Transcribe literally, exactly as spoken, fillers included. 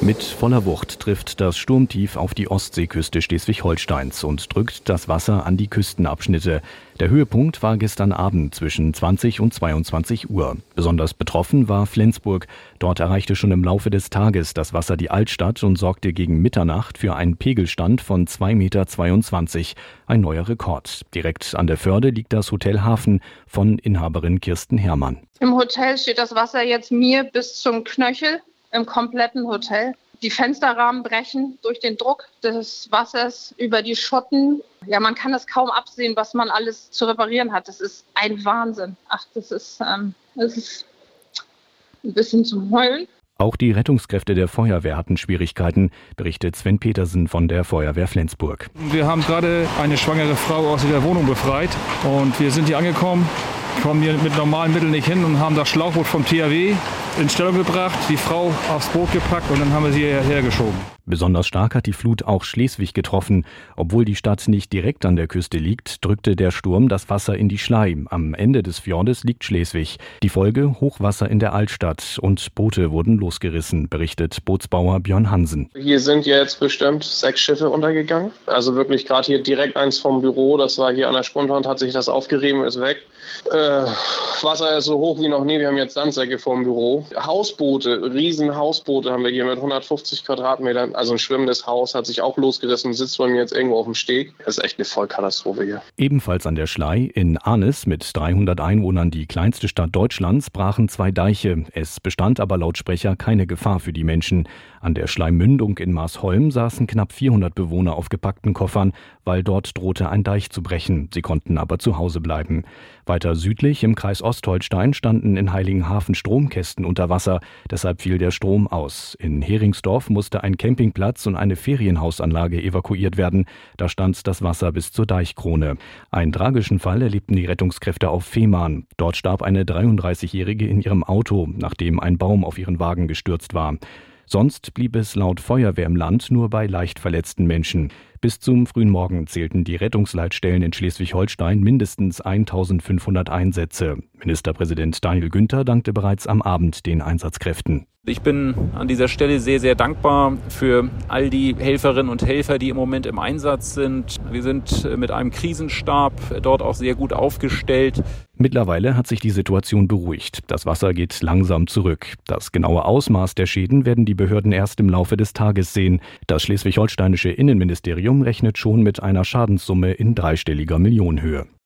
Mit voller Wucht trifft das Sturmtief auf die Ostseeküste Schleswig-Holsteins und drückt das Wasser an die Küstenabschnitte. Der Höhepunkt war gestern Abend zwischen zwanzig und zweiundzwanzig Uhr. Besonders betroffen war Flensburg. Dort erreichte schon im Laufe des Tages das Wasser die Altstadt und sorgte gegen Mitternacht für einen Pegelstand von zwei Komma zweiundzwanzig Meter. Ein neuer Rekord. Direkt an der Förde liegt das Hotel Hafen von Inhaberin Kirsten Herrmann. Im Hotel steht das Wasser jetzt mir bis zum Knöchel. Im kompletten Hotel. Die Fensterrahmen brechen durch den Druck des Wassers über die Schotten. Ja, man kann es kaum absehen, was man alles zu reparieren hat. Das ist ein Wahnsinn. Ach, das ist, ähm, das ist ein bisschen zum Heulen. Auch die Rettungskräfte der Feuerwehr hatten Schwierigkeiten, berichtet Sven Petersen von der Feuerwehr Flensburg. Wir haben gerade eine schwangere Frau aus der Wohnung befreit und wir sind hier angekommen, kommen hier mit normalen Mitteln nicht hin und haben das Schlauchboot vom T H W in Stellung gebracht, die Frau aufs Boot gepackt und dann haben wir sie hierher geschoben. Besonders stark hat die Flut auch Schleswig getroffen. Obwohl die Stadt nicht direkt an der Küste liegt, drückte der Sturm das Wasser in die Schlei. Am Ende des Fjordes liegt Schleswig. Die Folge: Hochwasser in der Altstadt und Boote wurden losgerissen, berichtet Bootsbauer Björn Hansen. Hier sind jetzt bestimmt sechs Schiffe untergegangen. Also wirklich gerade hier direkt eins vom Büro. Das war hier an der Sprungwand, hat sich das aufgerieben, ist weg. Äh, Wasser ist so hoch wie noch nie. Wir haben jetzt Sandsäcke vorm Büro. Hausboote, riesen Hausboote haben wir hier mit hundertfünfzig Quadratmetern. Also ein schwimmendes Haus hat sich auch losgerissen, sitzt bei mir jetzt irgendwo auf dem Steg. Das ist echt eine Vollkatastrophe hier. Ebenfalls an der Schlei in Arnis mit dreihundert Einwohnern, die kleinste Stadt Deutschlands, brachen zwei Deiche. Es bestand aber laut Sprecher keine Gefahr für die Menschen. An der Schleimmündung in Marsholm saßen knapp vierhundert Bewohner auf gepackten Koffern, weil dort drohte ein Deich zu brechen. Sie konnten aber zu Hause bleiben. Weiter südlich im Kreis Ostholstein standen in Heiligenhafen Stromkästen unter Wasser. Deshalb fiel der Strom aus. In Heringsdorf musste ein Campingplatz und eine Ferienhausanlage evakuiert werden. Da stand das Wasser bis zur Deichkrone. Einen tragischen Fall erlebten die Rettungskräfte auf Fehmarn. Dort starb eine dreiunddreißigjährige in ihrem Auto, nachdem ein Baum auf ihren Wagen gestürzt war. Sonst blieb es laut Feuerwehr im Land nur bei leicht verletzten Menschen. Bis zum frühen Morgen zählten die Rettungsleitstellen in Schleswig-Holstein mindestens eintausendfünfhundert Einsätze. Ministerpräsident Daniel Günther dankte bereits am Abend den Einsatzkräften. Ich bin an dieser Stelle sehr, sehr dankbar für all die Helferinnen und Helfer, die im Moment im Einsatz sind. Wir sind mit einem Krisenstab dort auch sehr gut aufgestellt. Mittlerweile hat sich die Situation beruhigt. Das Wasser geht langsam zurück. Das genaue Ausmaß der Schäden werden die Behörden erst im Laufe des Tages sehen. Das schleswig-holsteinische Innenministerium rechnet schon mit einer Schadenssumme in dreistelliger Millionenhöhe.